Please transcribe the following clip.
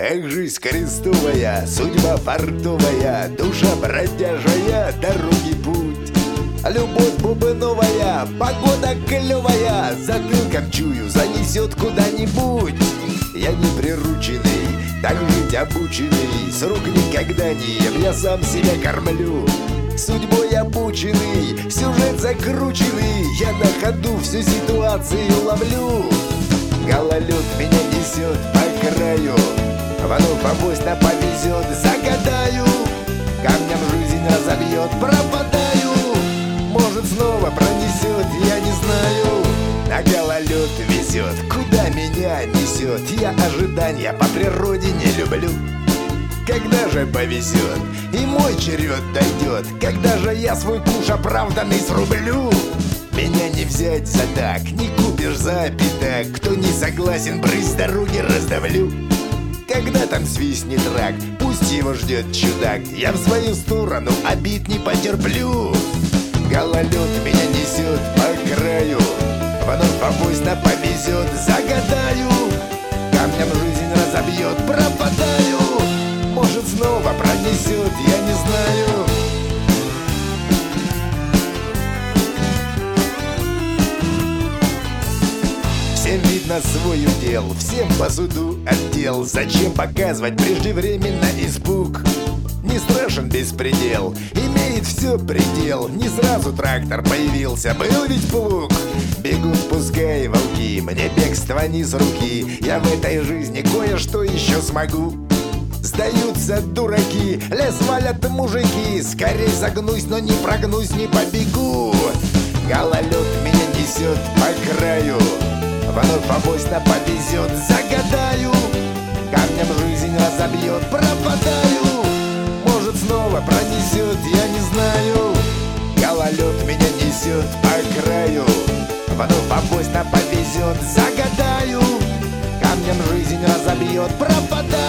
Эх, жизнь крестовая, судьба фартовая, душа бродяжая, дороги путь. Любовь бубновая, погода клевая, затылком чую, занесет куда-нибудь. Я не прирученный, так жить обученный, с рук никогда не ем, я сам себя кормлю. Судьбой обученный, сюжет закрученный, я на ходу всю ситуацию ловлю. Гололед меня несет по краю, вновь авось-то повезет, загадаю. Камнем жизнь разобьет, пропадаю. Может, снова пронесет, я не знаю. На гололед везет, куда меня несет. Я ожидания по природе не люблю. Когда же повезет, и мой черед дойдет, когда же я свой куш оправданный срублю. Меня не взять за так, не купишь за пятак. Кто не согласен, брысь с дороги раздавлю. Когда там свистнет рак, пусть его ждет чудак. Я в свою сторону обид не потерплю. Гололед меня несет по краю, вновь авось-то повезет, загадаю. Камнем жизнь разобьет, пропадаю. Может, снова пронесет, я не знаю. Всем видно свой удел, всем по суду отдел. Зачем показывать преждевременно испуг? Не страшен беспредел, имеет все предел. Не сразу трактор появился, был ведь плуг. Бегут пускай волки, мне бегство не с руки. Я в этой жизни кое-что еще смогу. Сдаются дураки, лес валят мужики. Скорей загнусь, но не прогнусь, не побегу. Гололед меня несет по краю, вновь авось-то повезет, загадаю. Камнем жизнь разобьет, пропадаю. Может, снова пронесет, я не знаю. Гололед меня несет по краю, вновь авось-то повезет, загадаю. Камнем жизнь разобьет, пропадаю.